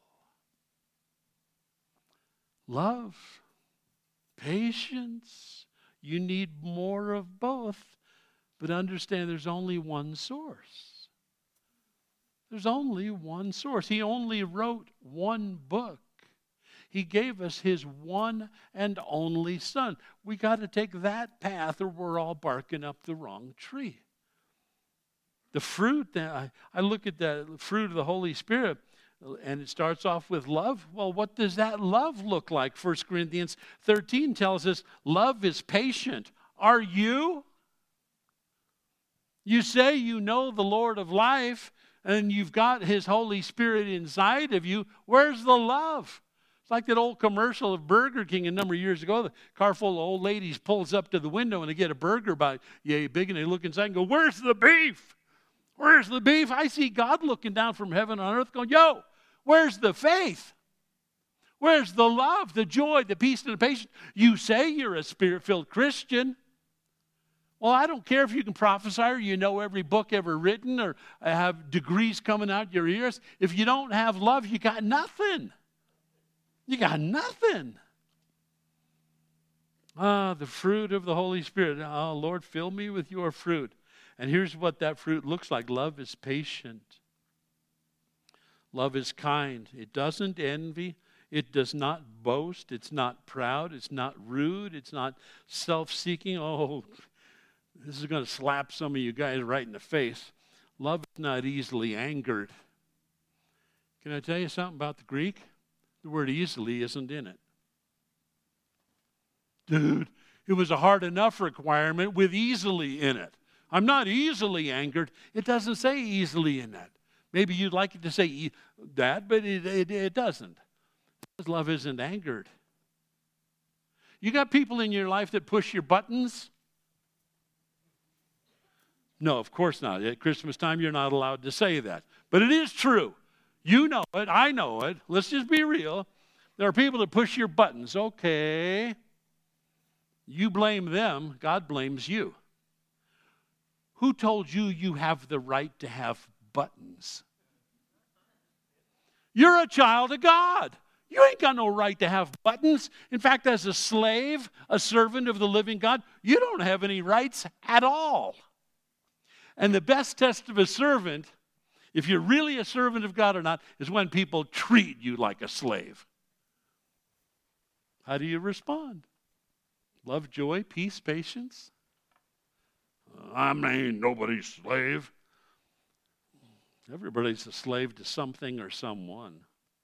Love, patience. You need more of both, but understand there's only one source. There's only one source. He only wrote one book. He gave us his one and only son. We got to take that path or we're all barking up the wrong tree. The fruit, I, I look at the fruit of the Holy Spirit, and it starts off with love. Well, what does that love look like? First Corinthians thirteen tells us love is patient. Are you? You say you know the Lord of life, and you've got his Holy Spirit inside of you. Where's the love? It's like that old commercial of Burger King a number of years ago. The car full of old ladies pulls up to the window, and they get a burger about yay big, and they look inside and go, where's the beef? Where's the beef? I see God looking down from heaven on earth going, yo, where's the faith? Where's the love, the joy, the peace, and the patience? You say you're a Spirit-filled Christian. Well, I don't care if you can prophesy or you know every book ever written or have degrees coming out your ears. If you don't have love, you got nothing. You got nothing. Ah, the fruit of the Holy Spirit. Oh, Lord, fill me with your fruit. And here's what that fruit looks like. Love is patient. Love is kind. It doesn't envy. It does not boast. It's not proud. It's not rude. It's not self-seeking. Oh, this is going to slap some of you guys right in the face. Love is not easily angered. Can I tell you something about the Greek? The word easily isn't in it. Dude, it was a hard enough requirement with easily in it. I'm not easily angered. It doesn't say easily in that. Maybe you'd like it to say e- that, but it, it, it doesn't. Love isn't angered. You got people in your life that push your buttons? No, of course not. At Christmas time, you're not allowed to say that. But it is true. You know it. I know it. Let's just be real. There are people that push your buttons. Okay. You blame them. God blames you. Who told you you have the right to have buttons? You're a child of God. You ain't got no right to have buttons. In fact, as a slave, a servant of the living God, you don't have any rights at all. And the best test of a servant, if you're really a servant of God or not, is when people treat you like a slave. How do you respond? Love, joy, peace, patience? I ain't nobody's slave. Everybody's a slave to something or someone.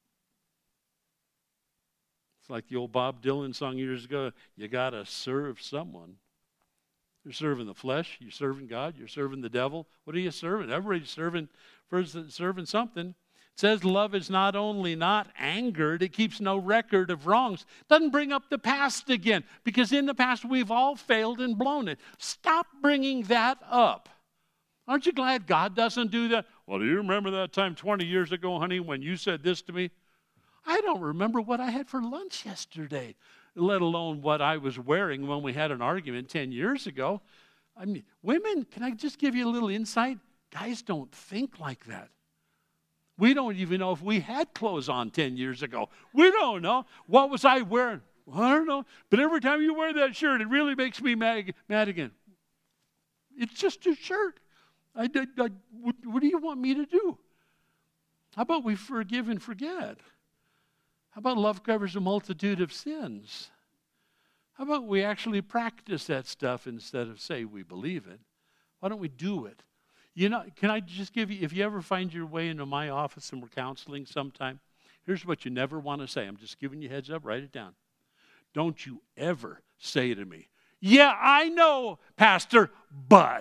It's like the old Bob Dylan song years ago, you got to serve someone. You're serving the flesh, you're serving God, you're serving the devil. What are you serving? Everybody's serving, serving something. It says love is not only not angered, it keeps no record of wrongs. Doesn't bring up the past again, because in the past we've all failed and blown it. Stop bringing that up. Aren't you glad God doesn't do that? Well, do you remember that time twenty years ago, honey, when you said this to me? I don't remember what I had for lunch yesterday, let alone what I was wearing when we had an argument ten years ago. I mean, women, can I just give you a little insight? Guys don't think like that. We don't even know if we had clothes on ten years ago. We don't know. What was I wearing? Well, I don't know. But every time you wear that shirt, it really makes me mad, mad again. It's just a shirt. I, I, I, what, what do you want me to do? How about we forgive and forget? How about love covers a multitude of sins? How about we actually practice that stuff instead of say we believe it? Why don't we do it? You know, can I just give you, if you ever find your way into my office and we're counseling sometime, here's what you never want to say. I'm just giving you a heads up, write it down. Don't you ever say to me, yeah, I know, Pastor, but.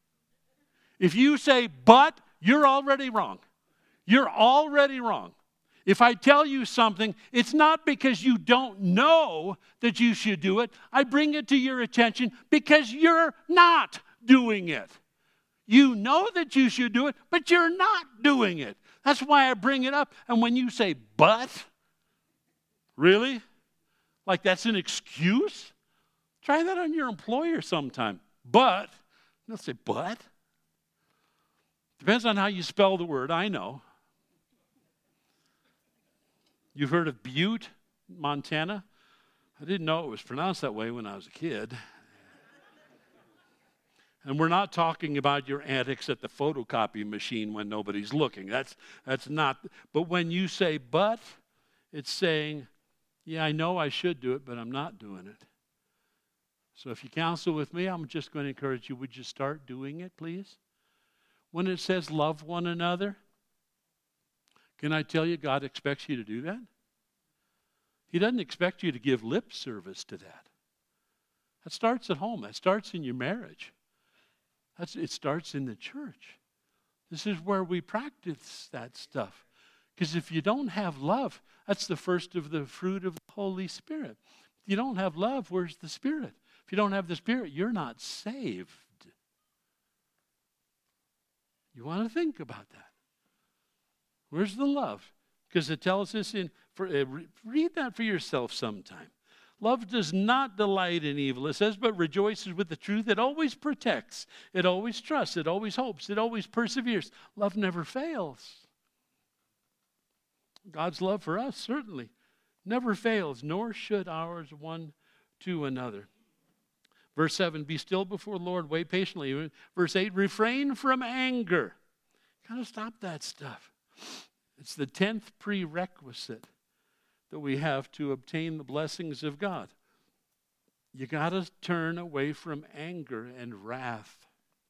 If you say but, you're already wrong. You're already wrong. If I tell you something, it's not because you don't know that you should do it. I bring it to your attention because you're not doing it. You know that you should do it, but you're not doing it. That's why I bring it up. And when you say, but, really? Like that's an excuse? Try that on your employer sometime. But, they'll say, but? Depends on how you spell the word, I know. You've heard of Butte, Montana? I didn't know it was pronounced that way when I was a kid. And we're not talking about your antics at the photocopy machine when nobody's looking. That's that's not. But when you say but, it's saying, yeah, I know I should do it, but I'm not doing it. So if you counsel with me, I'm just going to encourage you, would you start doing it, please? When it says love one another, can I tell you God expects you to do that? He doesn't expect you to give lip service to that. That starts at home. That starts in your marriage. That's, it starts in the church. This is where we practice that stuff. Because if you don't have love, that's the first of the fruit of the Holy Spirit. If you don't have love, where's the Spirit? If you don't have the Spirit, you're not saved. You want to think about that. Where's the love? Because it tells us in, for, uh, read that for yourself sometime. Love does not delight in evil, it says, but rejoices with the truth. It always protects. It always trusts. It always hopes. It always perseveres. Love never fails. God's love for us certainly never fails, nor should ours one to another. Verse seven, be still before the Lord, wait patiently. Verse eight, refrain from anger. Gotta stop that stuff. It's the tenth prerequisite that we have to obtain the blessings of God. You got to turn away from anger and wrath.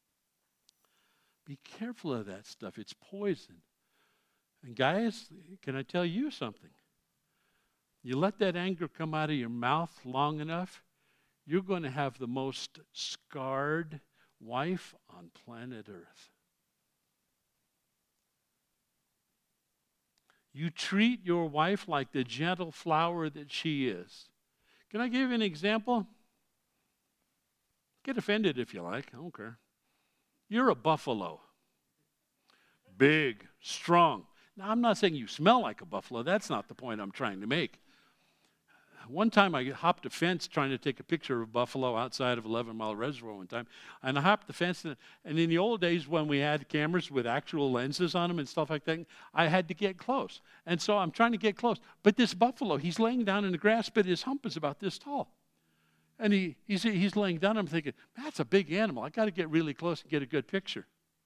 Be careful of that stuff. It's poison. And guys, can I tell you something? You let that anger come out of your mouth long enough, you're going to have the most scarred wife on planet Earth. You treat your wife like the gentle flower that she is. Can I give you an example? Get offended if you like. I don't care. You're a buffalo. Big, strong. Now, I'm not saying you smell like a buffalo. That's not the point I'm trying to make. One time I hopped a fence trying to take a picture of a buffalo outside of eleven mile Reservoir one time. And I hopped the fence. And, and in the old days when we had cameras with actual lenses on them and stuff like that, I had to get close. And so I'm trying to get close. But this buffalo, he's laying down in the grass, but his hump is about this tall. And he, he's, he's laying down. I'm thinking, that's a big animal. I got to get really close and get a good picture.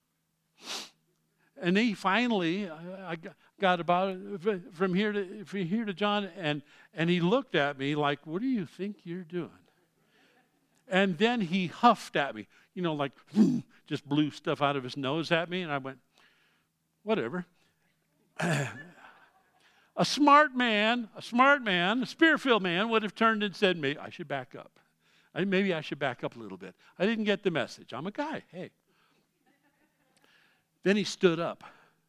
And he finally, I got about from here to from here to John, and and he looked at me like, "What do you think you're doing?" And then he huffed at me, you know, like just blew stuff out of his nose at me, and I went, "Whatever." A smart man, a smart man, a spirit-filled man would have turned and said, "Maybe I should back up. I, maybe I should back up a little bit. I didn't get the message. I'm a guy. Hey." Then he stood up.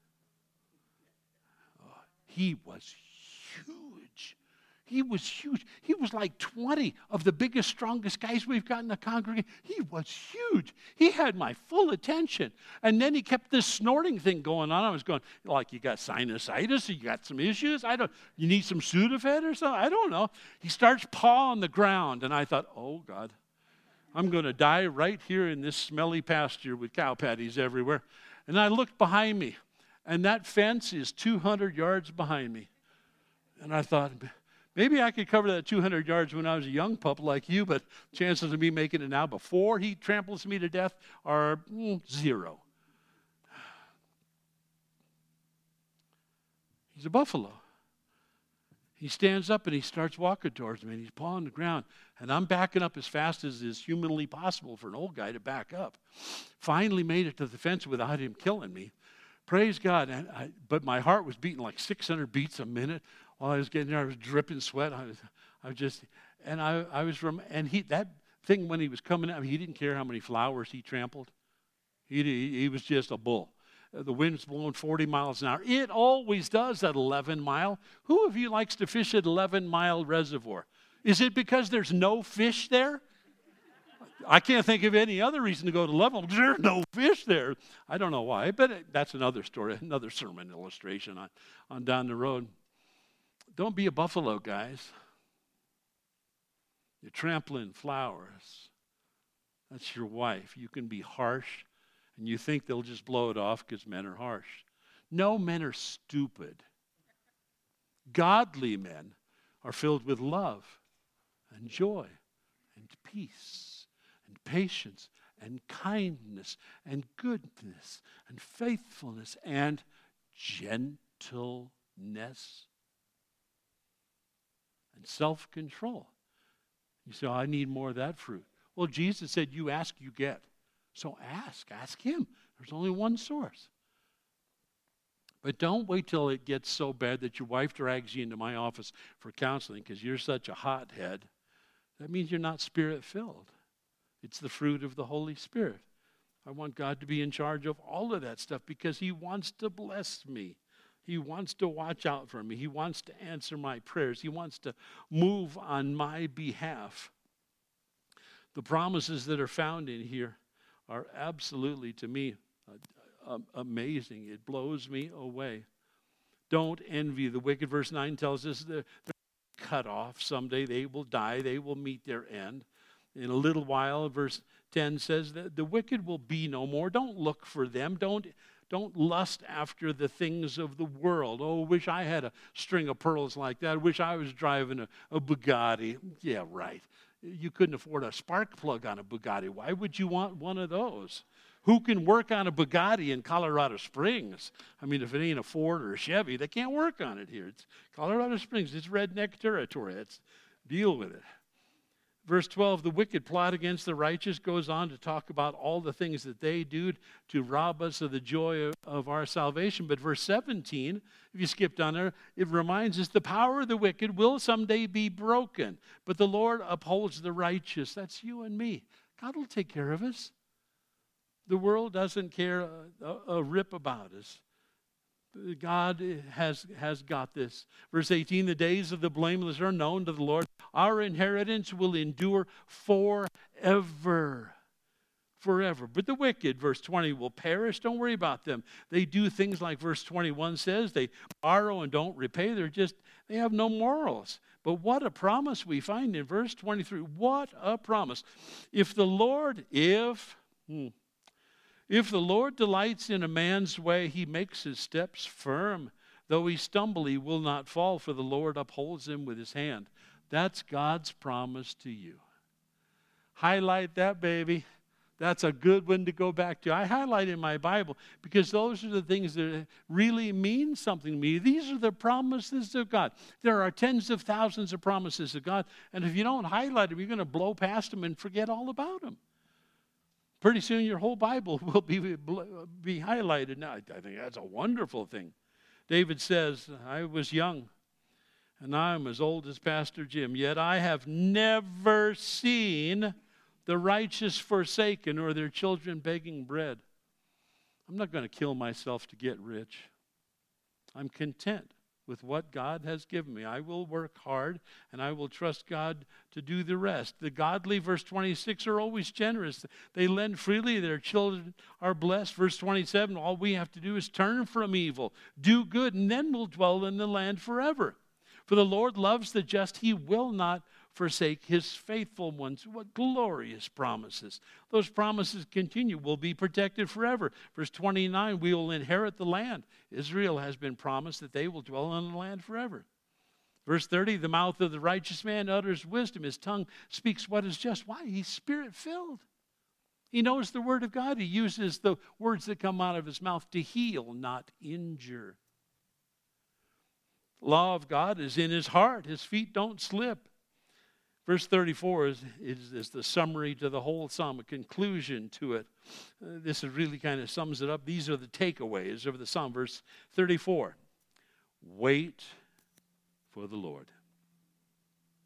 Oh, he was huge. He was huge. He was like twenty of the biggest, strongest guys we've got in the congregation. He was huge. He had my full attention. And then he kept this snorting thing going on. I was going, like, you got sinusitis? Or you got some issues? I don't. You need some Sudafed or something? I don't know. He starts pawing the ground. And I thought, oh, God, I'm going to die right here in this smelly pasture with cow patties everywhere. And I looked behind me, and that fence is two hundred yards behind me. And I thought, maybe I could cover that two hundred yards when I was a young pup like you, but chances of me making it now before he tramples me to death are mm, zero. He's a buffalo. He stands up and he starts walking towards me, and he's pawing the ground. And I'm backing up as fast as is humanly possible for an old guy to back up. Finally made it to the fence without him killing me. Praise God. And I, but my heart was beating like six hundred beats a minute while I was getting there. I was dripping sweat. I was, I was just, and I, I was from, and he, that thing when he was coming out, he didn't care how many flowers he trampled. He, he, he was just a bull. uh, the wind's blowing forty miles an hour. It always does at eleven mile. Who of you likes to fish at eleven mile reservoir? Is it because there's no fish there? I can't think of any other reason to go to eleven. There's no fish there. I don't know why, but it, that's another story, another sermon illustration on, on down the road. Don't be a buffalo, guys. You're trampling flowers. That's your wife. You can be harsh, and you think they'll just blow it off because men are harsh. No, men are stupid. Godly men are filled with love and joy and peace and patience and kindness and goodness and faithfulness and gentleness and self-control. You say, oh, I need more of that fruit. Well, Jesus said, you ask, you get. So ask. Ask him. There's only one source. But don't wait till it gets so bad that your wife drags you into my office for counseling because you're such a hothead. That means you're not Spirit-filled. It's the fruit of the Holy Spirit. I want God to be in charge of all of that stuff because he wants to bless me. He wants to watch out for me. He wants to answer my prayers. He wants to move on my behalf. The promises that are found in here are absolutely, to me, uh, uh, amazing. It blows me away. Don't envy the wicked. Verse nine tells us they're, they're cut off someday. They will die. They will meet their end. In a little while, verse ten says that the wicked will be no more. Don't look for them. Don't Don't lust after the things of the world. Oh, wish I had a string of pearls like that. Wish I was driving a, a Bugatti. Yeah, right. You couldn't afford a spark plug on a Bugatti. Why would you want one of those? Who can work on a Bugatti in Colorado Springs? I mean, if it ain't a Ford or a Chevy, they can't work on it here. It's Colorado Springs. It's redneck territory. Let's deal with it. Verse twelve, the wicked plot against the righteous, goes on to talk about all the things that they do to rob us of the joy of, of our salvation. But verse seventeen, if you skip down there, it reminds us the power of the wicked will someday be broken, but the Lord upholds the righteous. That's you and me. God will take care of us. The world doesn't care a, a, a rip about us. God has, has got this. Verse eighteen, the days of the blameless are known to the Lord. Our inheritance will endure forever. Forever. But the wicked, verse twenty, will perish. Don't worry about them. They do things like verse twenty-one says. They borrow and don't repay. They're just, they have no morals. But what a promise we find in verse twenty-three. What a promise. If the Lord, if... Hmm, If the Lord delights in a man's way, he makes his steps firm. Though he stumble, he will not fall, for the Lord upholds him with his hand. That's God's promise to you. Highlight that, baby. That's a good one to go back to. I highlight in my Bible because those are the things that really mean something to me. These are the promises of God. There are tens of thousands of promises of God, and if you don't highlight them, you're going to blow past them and forget all about them. Pretty soon your whole Bible will be, be highlighted. Now, I think that's a wonderful thing. David says, I was young, and now I'm as old as Pastor Jim, yet I have never seen the righteous forsaken or their children begging bread. I'm not going to kill myself to get rich. I'm content with what God has given me. I will work hard, and I will trust God to do the rest. The godly, verse twenty-six, are always generous. They lend freely. Their children are blessed. Verse twenty-seven, all we have to do is turn from evil, do good, and then we'll dwell in the land forever. For the Lord loves the just. He will not forsake his faithful ones. What glorious promises. Those promises continue. We'll be protected forever. Verse twenty-nine, we will inherit the land. Israel has been promised that they will dwell in the land forever. Verse thirty, the mouth of the righteous man utters wisdom. His tongue speaks what is just. Why? He's Spirit-filled. He knows the word of God. He uses the words that come out of his mouth to heal, not injure. The law of God is in his heart. His feet don't slip. Verse thirty-four is, is, is the summary to the whole psalm, a conclusion to it. Uh, this is really kind of sums it up. These are the takeaways of the psalm. Verse thirty-four, wait for the Lord.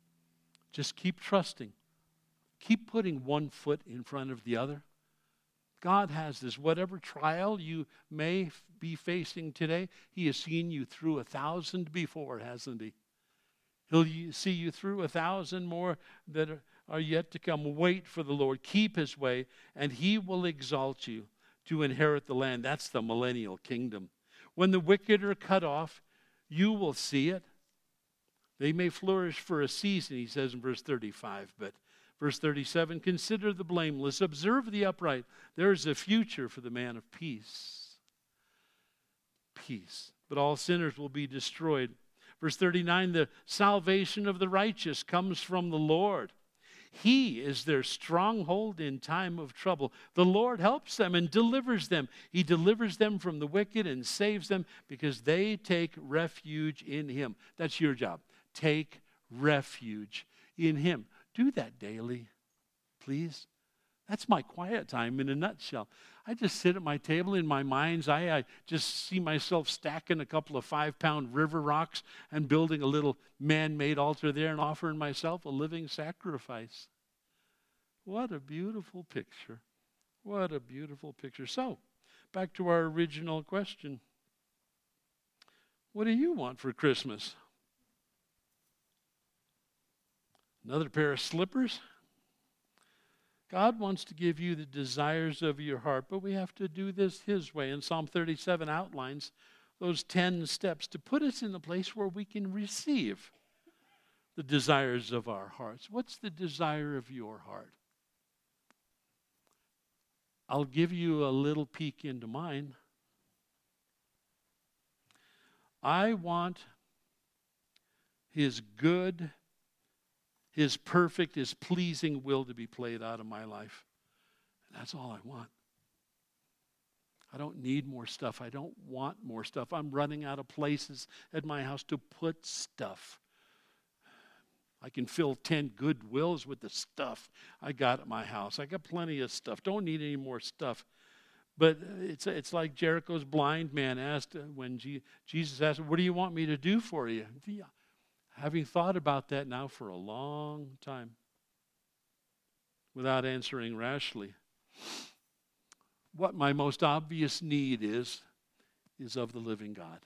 Just keep trusting. Keep putting one foot in front of the other. God has this. Whatever trial you may f- be facing today, He has seen you through a thousand before, hasn't He? He'll y- see you through a thousand more that are, are yet to come. Wait for the Lord. Keep His way, and He will exalt you to inherit the land. That's the millennial kingdom. When the wicked are cut off, you will see it. They may flourish for a season, He says in verse thirty-five, but verse thirty-seven, consider the blameless, observe the upright. There is a future for the man of peace. Peace. But all sinners will be destroyed. Verse thirty-nine, the salvation of the righteous comes from the Lord. He is their stronghold in time of trouble. The Lord helps them and delivers them. He delivers them from the wicked and saves them because they take refuge in Him. That's your job. Take refuge in Him. Do that daily, please. That's my quiet time in a nutshell. I just sit at my table in my mind's eye. I just see myself stacking a couple of five-pound river rocks and building a little man-made altar there and offering myself a living sacrifice. What a beautiful picture. What a beautiful picture. So, back to our original question. What do you want for Christmas? Another pair of slippers? God wants to give you the desires of your heart, but we have to do this His way. And Psalm thirty-seven outlines those ten steps to put us in the place where we can receive the desires of our hearts. What's the desire of your heart? I'll give you a little peek into mine. I want His good, His perfect, His pleasing will to be played out of my life. And that's all I want. I don't need more stuff. I don't want more stuff. I'm running out of places at my house to put stuff. I can fill ten Goodwills with the stuff I got at my house. I got plenty of stuff. Don't need any more stuff. But it's it's like Jericho's blind man asked when G- Jesus asked, what do you want me to do for you? Having thought about that now for a long time, without answering rashly, what my most obvious need is, is of the living God.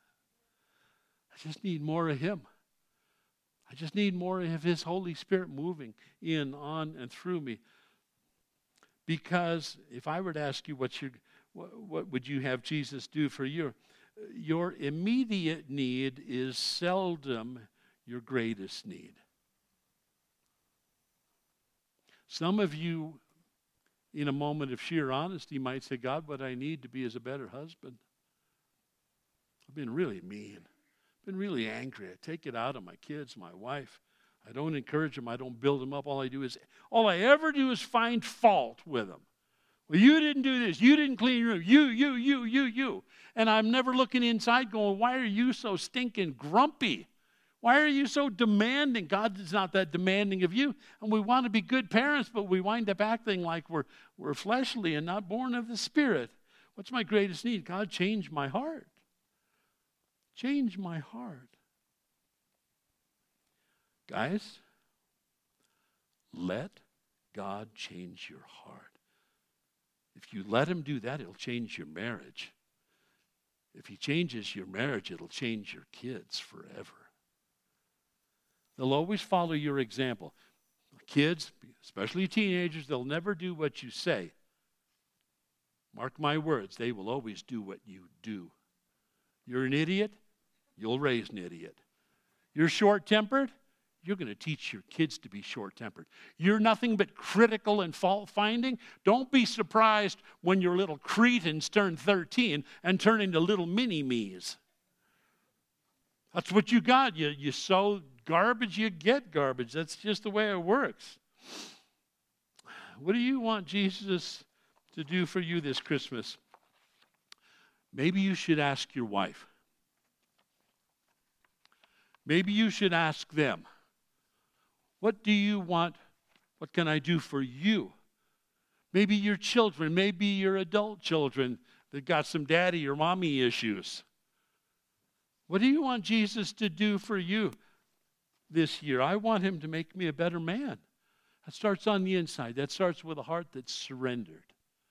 I just need more of Him. I just need more of His Holy Spirit moving in, on, and through me. Because if I were to ask you what, you, what, what would you have Jesus do for you, your immediate need is seldom your greatest need. Some of you, in a moment of sheer honesty, might say, God, what I need to be is a better husband. I've been really mean. I've been really angry. I take it out on my kids, my wife. I don't encourage them. I don't build them up. All I do is, all I ever do is find fault with them. Well, you didn't do this. You didn't clean your room. You, you, you, you, you. And I'm never looking inside going, why are you so stinking grumpy? Why are you so demanding? God is not that demanding of you. And we want to be good parents, but we wind up acting like we're, we're fleshly and not born of the Spirit. What's my greatest need? God, change my heart. Change my heart. Guys, let God change your heart. If you let Him do that, it'll change your marriage. If He changes your marriage, it'll change your kids forever. They'll always follow your example. Kids, especially teenagers, they'll never do what you say. Mark my words, they will always do what you do. You're an idiot, you'll raise an idiot. You're short-tempered, you're going to teach your kids to be short-tempered. You're nothing but critical and fault-finding. Don't be surprised when your little cretins turn thirteen and turn into little mini-me's. That's what you got. You, you sow garbage, you get garbage. That's just the way it works. What do you want Jesus to do for you this Christmas? Maybe you should ask your wife. Maybe you should ask them. What do you want? What can I do for you? Maybe your children, maybe your adult children that got some daddy or mommy issues. What do you want Jesus to do for you this year? I want Him to make me a better man. That starts on the inside. That starts with a heart that's surrendered.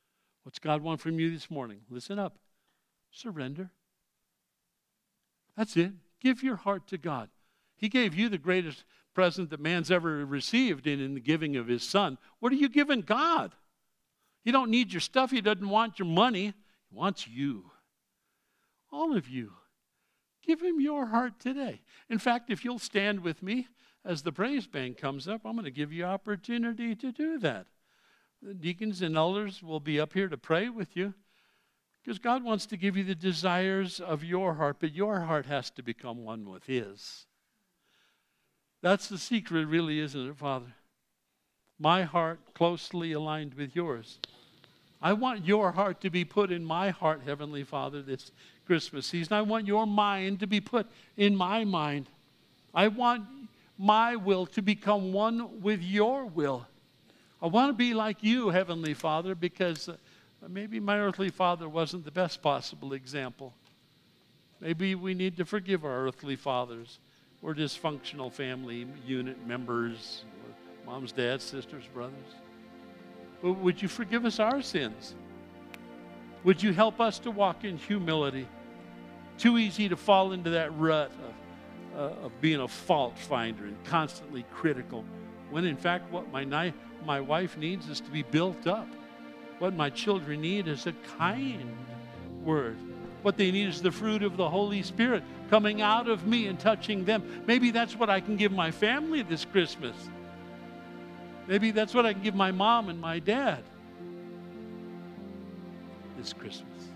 What's God want from you this morning? Listen up. Surrender. That's it. Give your heart to God. He gave you the greatest present that man's ever received in, in the giving of his son. What are you giving God? He don't need your stuff. He doesn't want your money. He wants you. All of you. Give him your heart today. In fact, if you'll stand with me as the praise band comes up, I'm going to give you opportunity to do that. The deacons and elders will be up here to pray with you because God wants to give you the desires of your heart, but your heart has to become one with his. That's the secret, really, isn't it, Father? My heart closely aligned with yours. I want your heart to be put in my heart, Heavenly Father, this Christmas season. I want your mind to be put in my mind. I want my will to become one with your will. I want to be like you, Heavenly Father, because uh, maybe my earthly father wasn't the best possible example. Maybe we need to forgive our earthly fathers. We're dysfunctional family unit members, moms, dads, sisters, brothers. But would you forgive us our sins? Would you help us to walk in humility? Too easy to fall into that rut of, uh, of being a fault finder and constantly critical, when in fact what my, ni- my wife needs is to be built up. What my children need is a kind word. What they need is the fruit of the Holy Spirit coming out of me and touching them. Maybe that's what I can give my family this Christmas. Maybe that's what I can give my mom and my dad this Christmas.